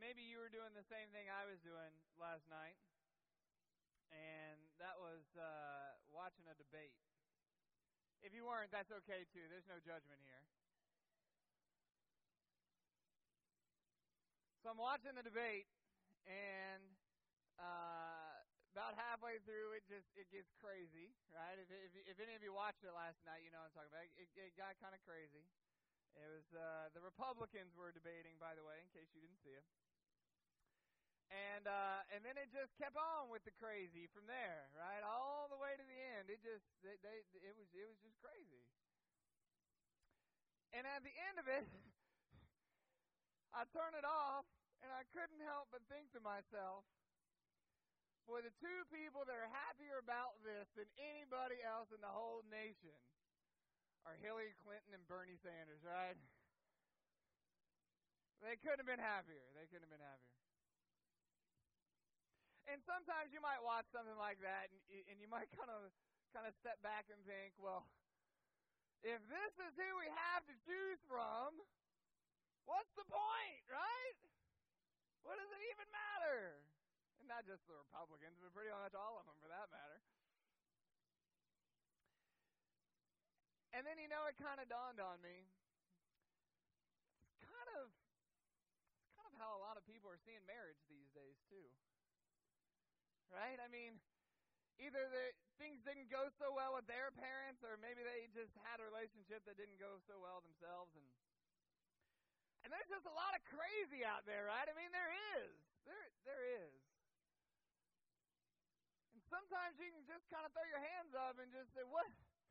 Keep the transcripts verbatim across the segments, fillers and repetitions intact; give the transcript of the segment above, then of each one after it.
maybe you were doing the same thing I was doing last night, and that was uh, watching a debate. If you weren't, that's okay too. There's no judgment here. So I'm watching the debate, and uh, about halfway through, it just it gets crazy, right? If, if, if any of you watched it last night, you know what I'm talking about. It, it got kind of crazy. It was uh, the Republicans were debating, by the way, in case you didn't see it. And uh, and then it just kept on with the crazy from there, right, all the way to the end. It just they, they it was it was just crazy. And at the end of it, I turned it off, and I couldn't help but think to myself, boy, the two people that are happier about this than anybody else in the whole nation are Hillary Clinton and Bernie Sanders, right? They couldn't have been happier. They couldn't have been happier. And sometimes you might watch something like that, and, and you might kind of kind of step back and think, well, if this is who we have to choose from, what's the point, right? What does it even matter? And not just the Republicans, but pretty much all of them for that matter. And then, you know, it kind of dawned on me. It's kind of, it's kind of how a lot of people are seeing marriage these days, too. Right? I mean, either the things didn't go so well with their parents, or maybe they just had a relationship that didn't go so well themselves. And and there's just a lot of crazy out there, right? I mean, there is. There, there is. And sometimes you can just kind of throw your hands up and just say, what?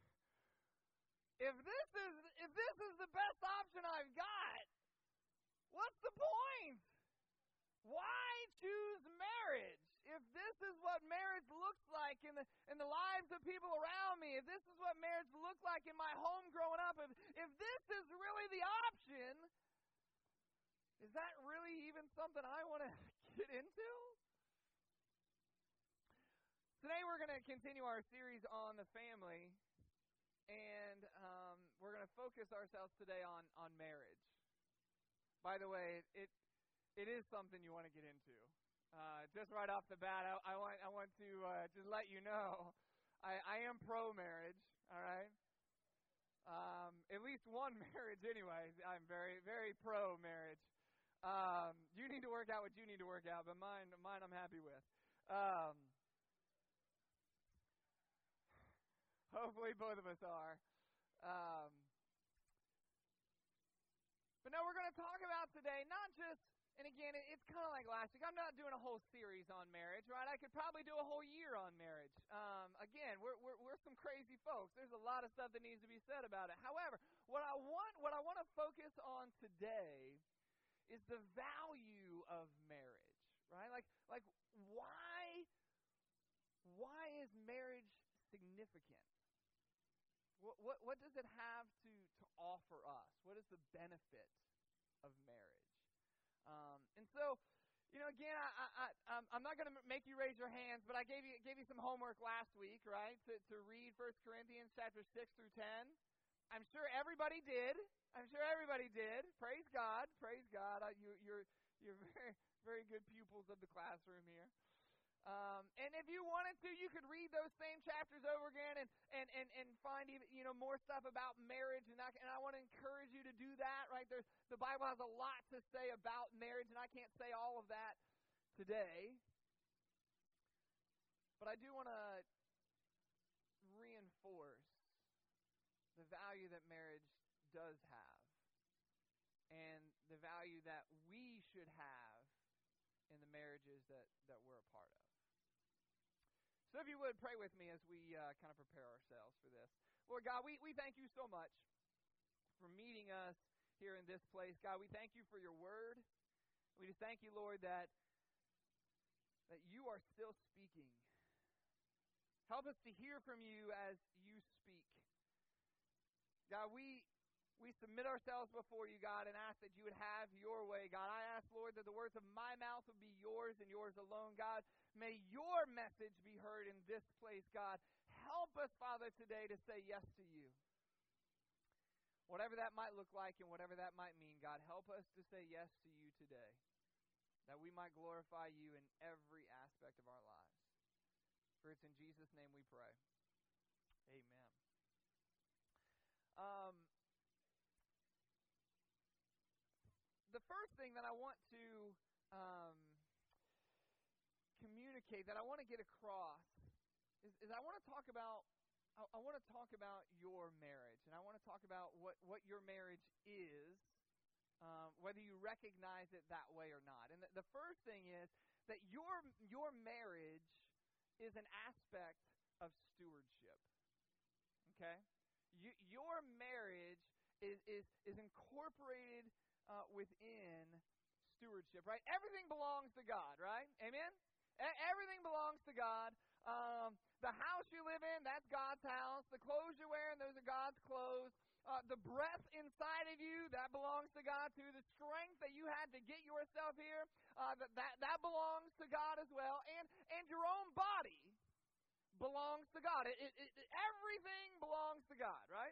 If this is if this is the best option I've got, what's the point? Why choose marriage? If this is what marriage looks like in the in the lives of people around me, if this is what marriage looked like in my home growing up, if, if this is really the option, is that really even something I want to get into? Today we're going to continue our series on the family, and um, we're going to focus ourselves today on, on marriage. By the way, it it is something you want to get into. Uh, just right off the bat, I, I want I want to uh, just let you know, I, I am pro-marriage. All right, um, at least one marriage anyway. I'm very very pro-marriage. Um, you need to work out what you need to work out, but mine mine I'm happy with. Um, hopefully, both of us are. Um, but no, we're going to talk about today not just. And again, it's kind of like last week. I'm not doing a whole series on marriage, right? I could probably do a whole year on marriage. Um, again, we're, we're we're some crazy folks. There's a lot of stuff that needs to be said about it. However, what I want what I want to focus on today is the value of marriage, right? Like like why why is marriage significant? What what what does it have to to offer us? What is the benefit of marriage? Um, and so, you know, again, I, I, I, I'm not going to make you raise your hands, but I gave you gave you some homework last week, right, to, to read First Corinthians chapter six through ten. I'm sure everybody did. I'm sure everybody did. Praise God. Praise God. Uh, you, you're you're very very good pupils of the classroom here. Um, and if you wanted to, you could read those same chapters over again and, and, and, and find even, you know, more stuff about marriage. And I, and I want to encourage you to do that, right? There's, the Bible has a lot to say about marriage, and I can't say all of that today. But I do want to reinforce the value that marriage does have and the value that we should have in the marriages that, that we're a part of. So if you would, pray with me as we uh, kind of prepare ourselves for this. Lord God, we, we thank you so much for meeting us here in this place. God, we thank you for your word. We just thank you, Lord, that, that you are still speaking. Help us to hear from you as you speak. God, we we submit ourselves before you, God, and ask that you would have your way. God, I ask, Lord, that the words of my mouth would be yours and yours alone. God, may your message be heard in this place, God. Help us, Father, today to say yes to you. Whatever that might look like and whatever that might mean, God, help us to say yes to you today. that we might glorify you in every aspect of our lives. For it's in Jesus' name we pray. Amen. Um, the first thing that I want to um, communicate, that I want to get across, is, is I want to talk about I, I want to talk about your marriage, and I want to talk about what, what your marriage is, um, whether you recognize it that way or not. And the, the first thing is that your your marriage is an aspect of stewardship. Okay? You, your marriage is is, is incorporated uh, within stewardship, right? Everything belongs to God, right? Amen? E- everything belongs to God. Um, the house you live in, that's God's house. The clothes you're wearing, those are God's clothes. Uh, the breath inside of you, that belongs to God too. The strength that you had to get yourself here, uh, that, that that belongs to God as well. And and your own body belongs to God. It, it, it, everything belongs to God, right?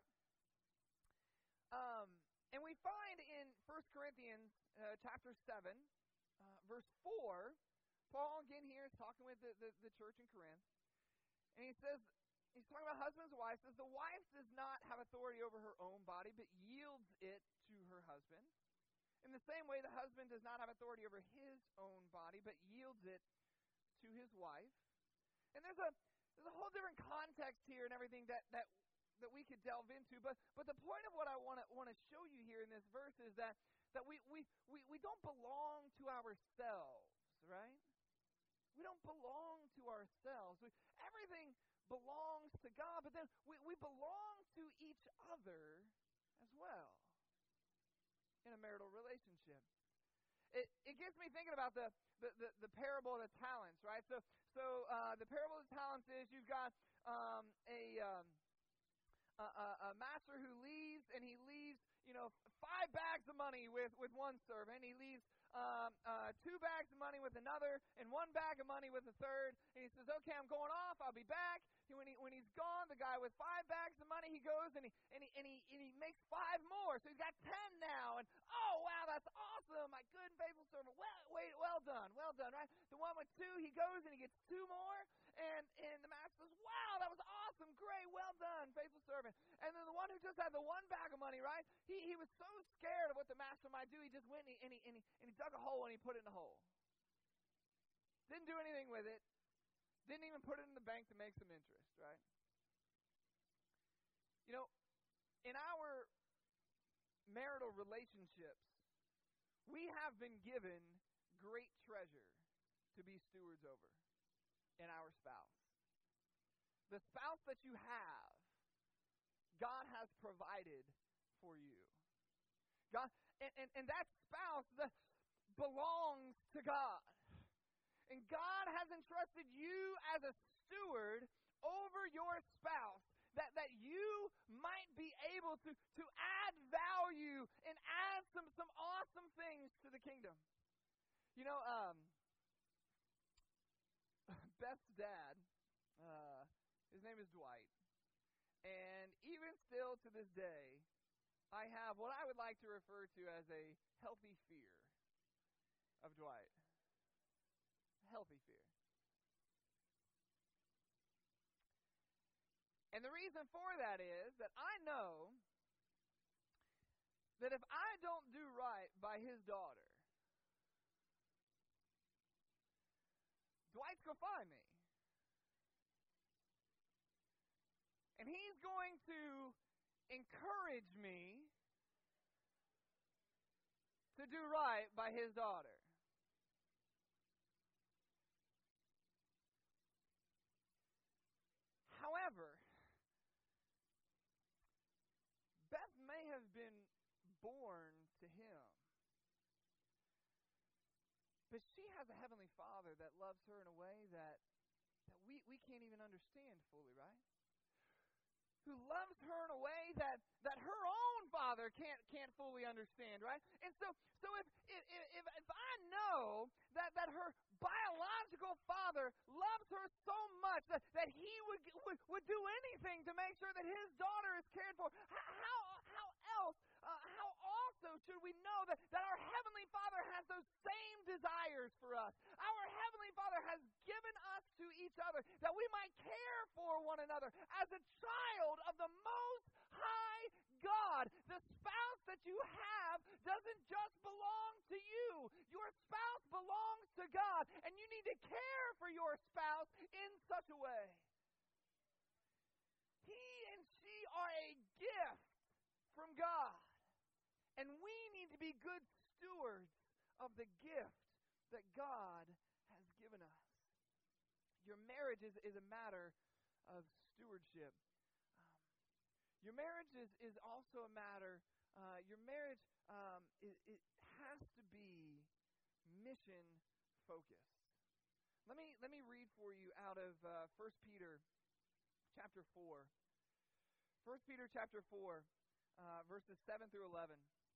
Um, and we find in First Corinthians uh, chapter seven, uh, verse four, Paul again here is talking with the, the, the church in Corinth, and he says, he's talking about husbands and wives, says, the wife does not have authority over her own body, but yields it to her husband. In the same way, the husband does not have authority over his own body, but yields it to his wife. And there's a there's a whole different context here and everything that, that, that we could delve into, but but the point of what I want to want to show you here in this verse is that, that we, we, we, we don't belong to ourselves, right? We don't belong to ourselves. We, everything belongs to God, but then we, we belong to each other as well in a marital relationship. It it gets me thinking about the, the, the, the parable of the talents, right? So so uh, the parable of the talents is you've got um, a, um, a, a a master who leaves, and he leaves, you know, five bags of money with, with one servant. He leaves Um, uh, two bags of money with another, and one bag of money with a third. And he says, "Okay, I'm going off. I'll be back." And when he when he's gone, the guy with five bags of money, he goes and he and he and he, and he makes five more. So he's got ten now. And oh wow, that's awesome! My good and faithful servant. Well, wait, well done, well done, right? The one with two, he goes and he gets two more. And and the master says, "Wow, that was awesome, great, well done, faithful servant." And then the one who just had the one bag of money, right? He he was so scared of what the master might do, he just went and he and he and he, and he dug a hole and he put it in the hole. Didn't do anything with it. Didn't even put it in the bank to make some interest, right? You know, in our marital relationships, we have been given great treasure to be stewards over in our spouse. The spouse that you have, God has provided for you. God, and, and, and that spouse the, belongs to God. And God has entrusted you as a steward over your spouse, that, that you might be able to, to add value and add some, some awesome things to the kingdom. You know, um, Beth's dad, uh, his name is Dwight. And even still to this day, I have what I would like to refer to as a healthy fear of Dwight. Healthy fear. And the reason for that is that I know that if I don't do right by his daughter, Dwight's going to find me. And he's going to encourage me to do right by his daughter. However, Beth may have been born to him, but she has a heavenly Father that loves her in a way that, that we, we can't even understand fully, right? Who loves her in a way that, that her own father can't can't fully understand, right? And so so if if if, if I know that, that her biological father loves her so much that, that he would, would would do anything to make sure that his daughter is cared for, how how else uh, how also should we know that, that our heavenly Father has those same desires another, that we might care for one another as a child of the Most High God. The spouse that you have doesn't just belong to you. Your spouse belongs to God, and you need to care for your spouse in such a way. He and she are a gift from God, and we need to be good stewards of the gift that God has given us. Your marriage is, is a matter of stewardship. Um, your marriage is, is also a matter, uh, your marriage, um, it, it has to be mission focused. Let me, let me read for you out of uh, First Peter chapter four. First Peter chapter four, uh, verses seven through eleven.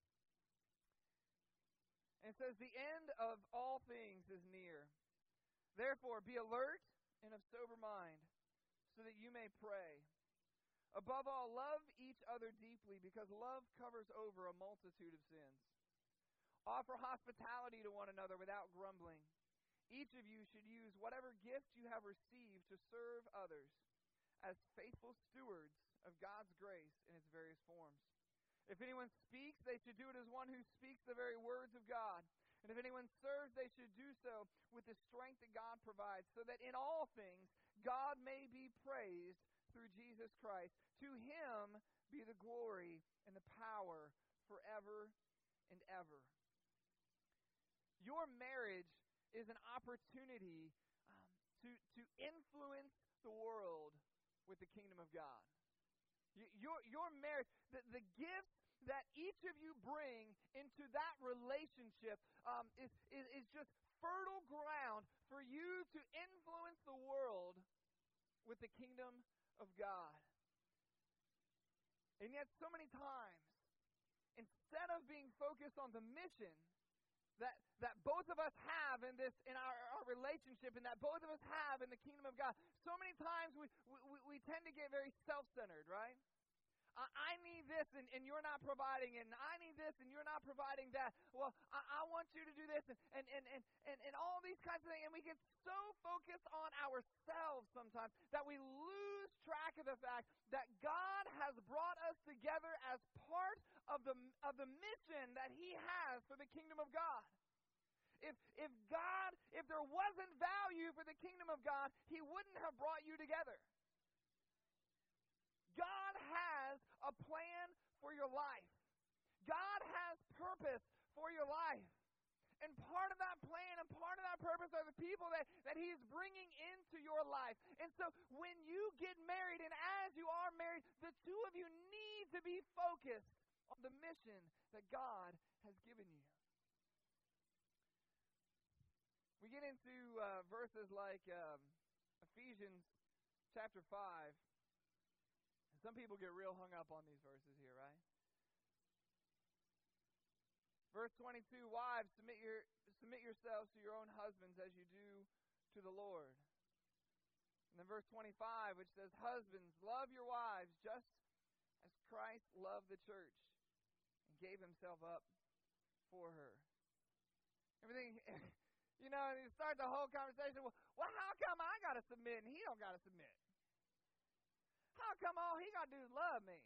And it says, the end of all things is near. Therefore, be alert and of sober mind, so that you may pray. Above all, love each other deeply, because love covers over a multitude of sins. Offer hospitality to one another without grumbling. Each of you should use whatever gift you have received to serve others as faithful stewards of God's grace in its various forms. If anyone speaks, they should do it as one who speaks the very words of God. And if anyone serves, they should do so with the strength that God provides, so that in all things God may be praised through Jesus Christ. To him be the glory and the power forever and ever. Your marriage is an opportunity um, to, to influence the world with the kingdom of God. Your, your marriage, the, the gifts that each of you bring into that relationship um, is, is, is just fertile ground for you to influence the world with the kingdom of God. And yet so many times, instead of being focused on the mission that, that both of us have in this in our, our relationship and that both of us have in the kingdom of God, so many times we, we, we tend to get very self-centered, right? I need this and, and you're not providing it, and I need this and you're not providing that. Well, I, I want you to do this and, and, and, and, and, and all these kinds of things. And we get so focused on ourselves sometimes that we lose track of the fact that God has brought us together as part of the, of the mission that he has for the kingdom of God. If, if God, if there wasn't value for the kingdom of God, he wouldn't have brought you together. God has a plan for your life. God has purpose for your life. And part of that plan and part of that purpose are the people that, that he is bringing into your life. And so when you get married, and as you are married, the two of you need to be focused on the mission that God has given you. We get into uh, verses like um, Ephesians chapter five. Some people get real hung up on these verses here, right? Verse twenty-two, wives, submit your submit yourselves to your own husbands as you do to the Lord. And then verse twenty-five, which says, husbands, love your wives just as Christ loved the church and gave himself up for her. Everything, you know, you start the whole conversation, well, well how come I got to submit and he don't got to submit? How come all he got to do is love me?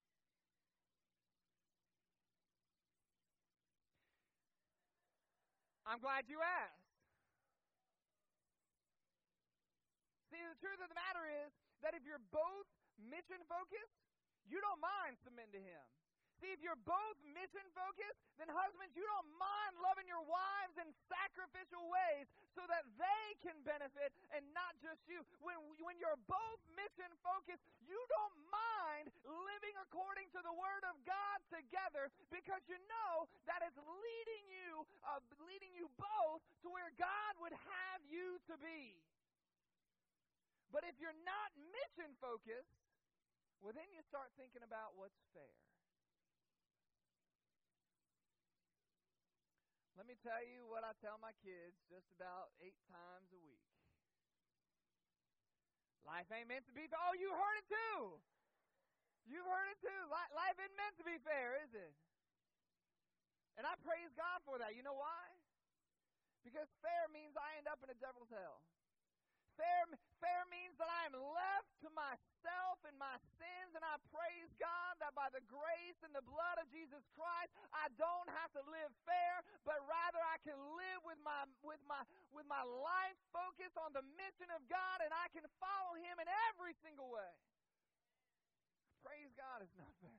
I'm glad you asked. See, the truth of the matter is that if you're both mission-focused, you don't mind submitting to him. See, if you're both mission-focused, then husbands, you don't mind loving your wives in sacrificial ways so that they can benefit and not just you. When, when you're both mission-focused, you don't mind living according to the Word of God together because you know that it's leading you, uh, leading you both to where God would have you to be. But if you're not mission-focused, well, then you start thinking about what's fair. Let me tell you what I tell my kids just about eight times a week. Life ain't meant to be fair. Oh, you heard it too. You heard it too. Life isn't meant to be fair, is it? And I praise God for that. You know why? Because fair means I end up in a devil's hell. Fair, fair means that I am left to myself and my sins, and I praise God that by the grace and the blood of Jesus Christ, I don't have to live fair, but rather I can live with my with my with my life focused on the mission of God, and I can follow Him in every single way. Praise God, it's not fair.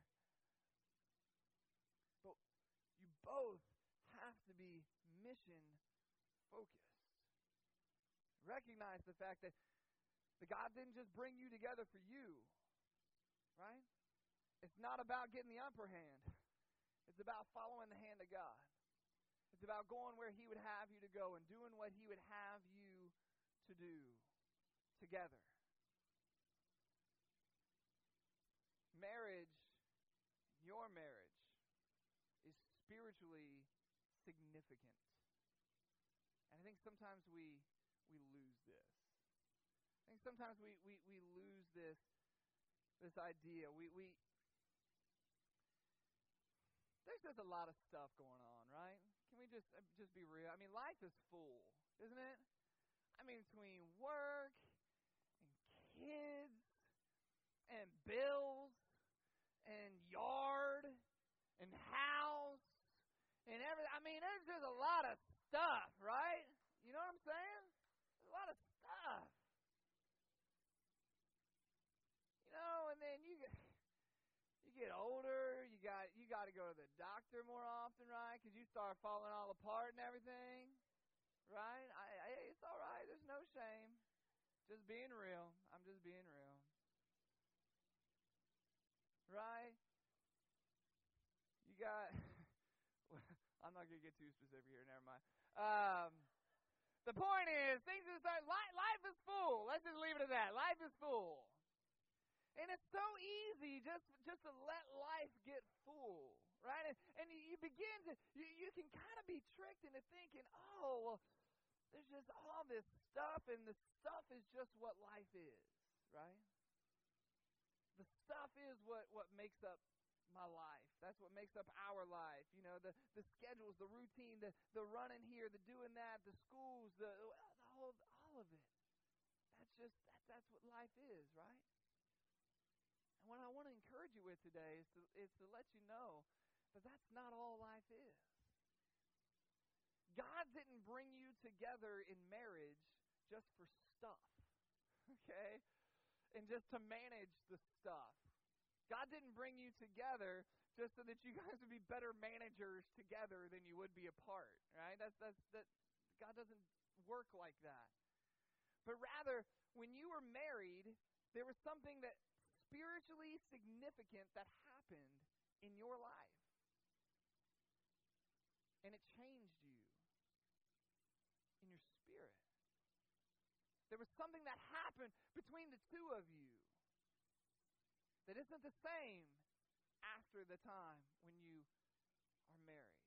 But you both have to be mission focused. Recognize the fact that that God didn't just bring you together for you, right? It's not about getting the upper hand. It's about following the hand of God. It's about going where He would have you to go and doing what He would have you to do together. Marriage, your marriage, is spiritually significant. And I think sometimes we we lose this. I think sometimes we, we, we lose this this idea. We we there's just a lot of stuff going on, right? Can we just uh, just be real? I mean, life is full, isn't it? I mean, between work and kids and bills and yard and house and everything. I mean, there's just a lot of stuff, right? You know what I'm saying? There's a lot of stuff. You know, and then you get you get older. You got you got to go to the doctor more often, right? Because you start falling all apart and everything, right? I, I, it's all right. There's no shame. Just being real. I'm just being real, right? You got. I'm not gonna get too specific here. Never mind. Um, the point is, things are start. Life, life is full. Let's just leave it at that. Life is full. And it's so easy just just to let life get full, right? And, and you, you begin to, you, you can kind of be tricked into thinking, oh, well, there's just all this stuff, and the stuff is just what life is, right? The stuff is what, what makes up my life. That's what makes up our life. You know, the, the schedules, the routine, the, the running here, the doing that, the schools, the, the whole, all of it. That's just, that, that's what life is, right? And what I want to encourage you with today is to, is to let you know that that's not all life is. God didn't bring you together in marriage just for stuff, okay? And just to manage the stuff. God didn't bring you together just so that you guys would be better managers together than you would be apart, right? That's that's that God doesn't work like that. But rather, when you were married, there was something that spiritually significant that happened in your life. And it changed you in your spirit. There was something that happened between the two of you that isn't the same after the time when you are married.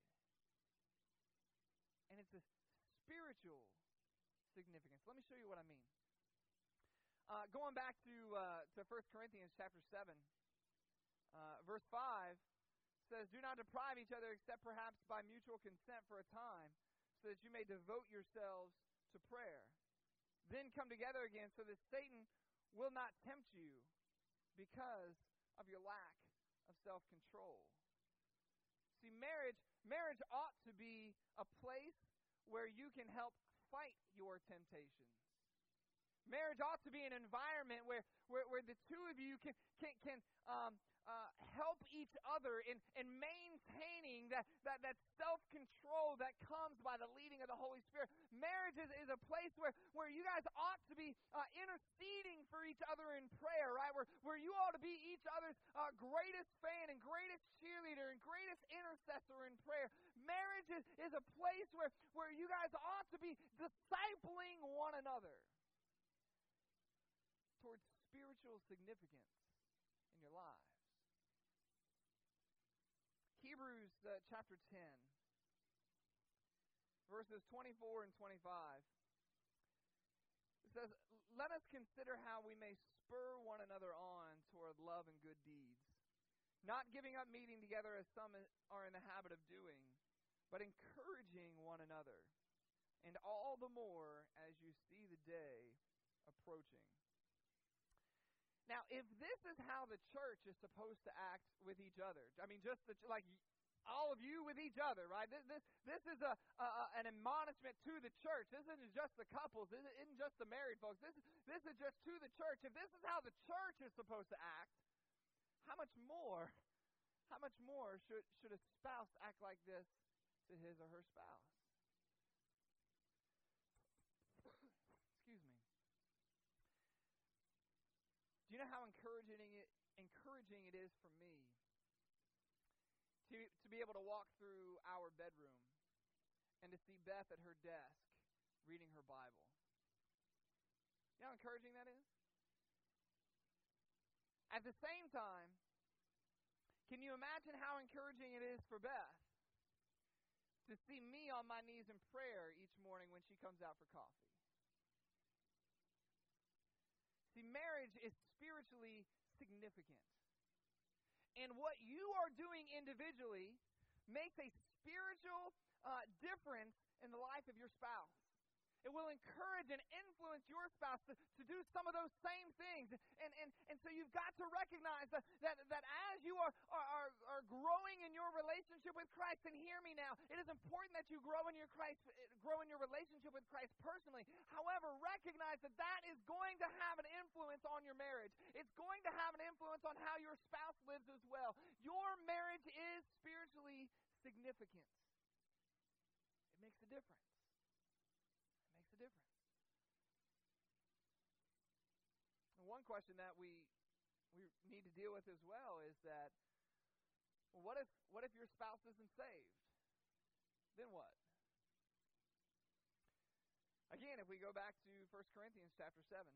And it's a spiritual significance. Let me show you what I mean. Uh, going back to uh, to First Corinthians chapter seven, uh, verse five says, "Do not deprive each other except perhaps by mutual consent for a time, so that you may devote yourselves to prayer. Then come together again so that Satan will not tempt you because of your lack of self-control." See, marriage marriage ought to be a place where you can help fight your temptations. Marriage ought to be an environment where, where, where the two of you can can, can um, uh, help each other in, in maintaining that, that, that self-control that comes by the leading of the Holy Spirit. Marriage is, is a place where, where you guys ought to be uh, interceding for each other in prayer, right? Where, where you ought to be each other's uh, greatest fan and greatest cheerleader and greatest intercessor in prayer. Marriage is, is a place where, where you guys ought to be discipling one another towards spiritual significance in your lives. Hebrews uh, chapter ten, verses twenty-four and twenty-five. It says, "Let us consider how we may spur one another on toward love and good deeds, not giving up meeting together as some are in the habit of doing, but encouraging one another, and all the more as you see the day approaching. Now, if this is how the church is supposed to act with each other, I mean, just the, like all of you with each other, right? This this, this is a, a an admonishment to the church. This isn't just the couples. This isn't just the married folks. This this is just to the church. If this is how the church is supposed to act, how much more, how much more should should a spouse act like this to his or her spouse? Excuse me. Do you know how encouraging it encouraging it is for me to to be able to walk through our bedroom and to see Beth at her desk reading her Bible? You know how encouraging that is? At the same time, can you imagine how encouraging it is for Beth to see me on my knees in prayer each morning when she comes out for coffee? See, marriage is spiritually significant. And what you are doing individually makes a spiritual uh, difference in the life of your spouse. It will encourage and influence your spouse to, to do some of those same things. And, and, and so you've got to recognize that, that, that as you are, are, are growing in your relationship with Christ, and hear me now, it is important that you grow in your Christ, grow in your relationship with Christ personally. However, recognize that that is going to have an influence on your marriage. It's going to have an influence on how your spouse lives as well. Your marriage is spiritually significant. It makes a difference. Difference. And one question that we we need to deal with as well is that, well, what if what if your spouse isn't saved? Then what? Again, if we go back to First Corinthians chapter seven,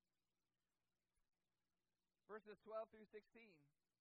verses twelve through sixteen,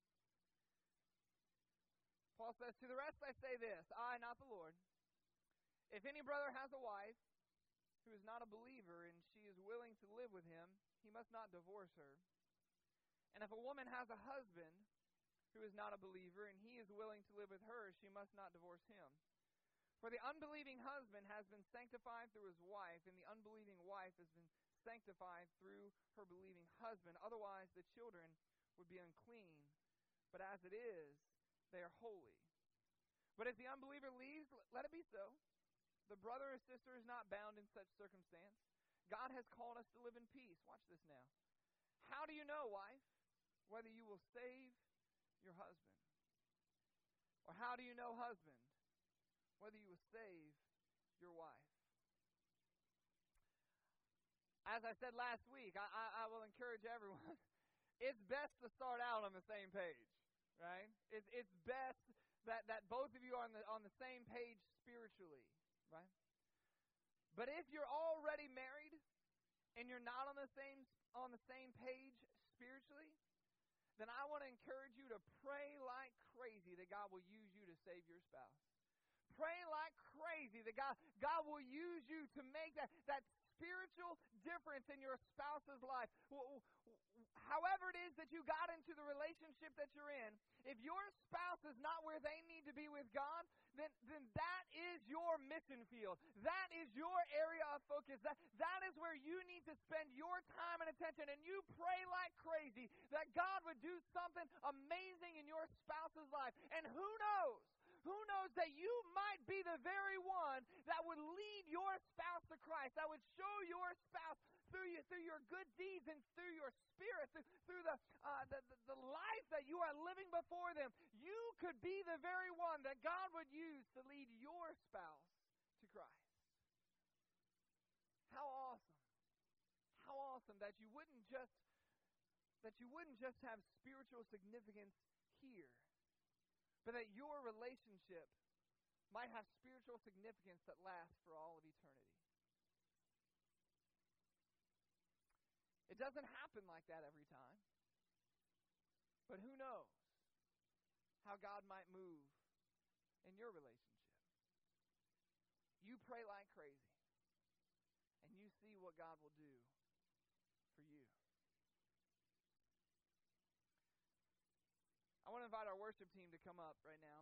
Paul says, "To the rest I say this, I, not the Lord, if any brother has a wife who is not a believer, and she is willing to live with him, he must not divorce her. And if a woman has a husband who is not a believer, and he is willing to live with her, she must not divorce him. For the unbelieving husband has been sanctified through his wife, and the unbelieving wife has been sanctified through her believing husband. Otherwise the children would be unclean, but as it is, they are holy. But if the unbeliever leaves, let it be so. The brother or sister is not bound in such circumstance. God has called us to live in peace." Watch this now. "How do you know, wife, whether you will save your husband? Or how do you know, husband, whether you will save your wife?" As I said last week, I, I, I will encourage everyone, it's best to start out on the same page, right? It's, it's best that, that both of you are on the, on the same page spiritually. Right? But if you're already married and you're not on the same on the same page spiritually, then I want to encourage you to pray like crazy that God will use you to save your spouse. Pray like crazy that God God will use you to make that, that spiritual difference in your spouse's life. However it is that you got into the relationship that you're in, if your spouse is not where they need to be with God, then, then that is your mission field. That is your area of focus. That, that is where you need to spend your time and attention. And you pray like crazy that God would do something amazing in your spouse's life. And who knows? Who knows that you might be the very one that would lead your spouse to Christ, that would show your spouse through you, through your good deeds and through your spirit, through, through the, uh, the, the the life that you are living before them. You could be the very one that God would use to lead your spouse to Christ. How awesome! How awesome that you wouldn't just that you wouldn't just have spiritual significance here, but that your relationship might have spiritual significance that lasts for all of eternity. It doesn't happen like that every time. But who knows how God might move in your relationship. You pray like crazy, and you see what God will do for you. I want to invite our worship team to come up right now.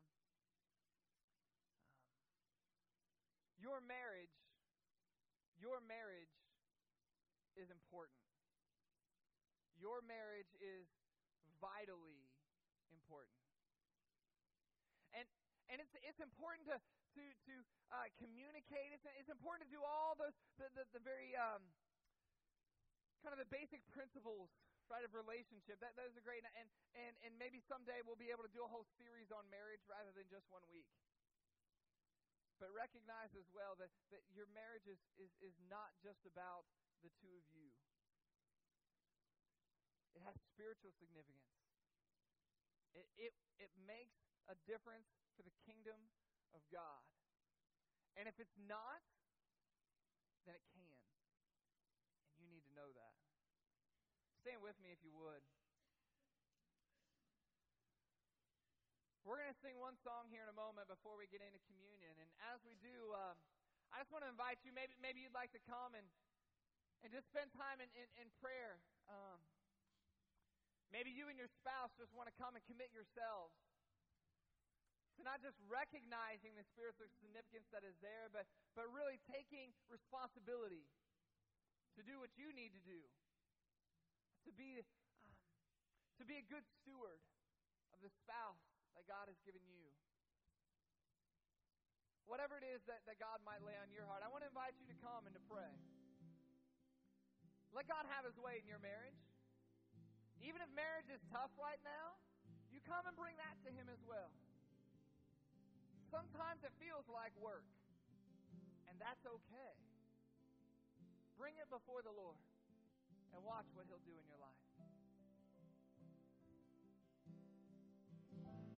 Um, your marriage, your marriage is important. Your marriage is vitally important. And and it's it's important to to to uh, communicate. It's it's important to do all those the the, the very um, kind of the basic principles, right, of relationship. That those are great. And and and maybe someday we'll be able to do a whole series on marriage rather than just one week. But recognize as well that, that your marriage is, is, is not just about the two of you. It has spiritual significance. It, it, it makes a difference for the kingdom of God. And if it's not, then it can. And you need to know that. Stand with me if you would. We're going to sing one song here in a moment before we get into communion. And as we do, um, I just want to invite you, maybe maybe you'd like to come and, and just spend time in, in, in prayer. Um, maybe you and your spouse just want to come and commit yourselves to not just recognizing the spiritual significance that is there, but, but really taking responsibility to do what you need to do, to be, um, to be a good steward of the spouse that God has given you. Whatever it is that, that God might lay on your heart, I want to invite you to come and to pray. Let God have His way in your marriage. Even if marriage is tough right now, you come and bring that to Him as well. Sometimes it feels like work, and that's okay. Bring it before the Lord and watch what He'll do in your life.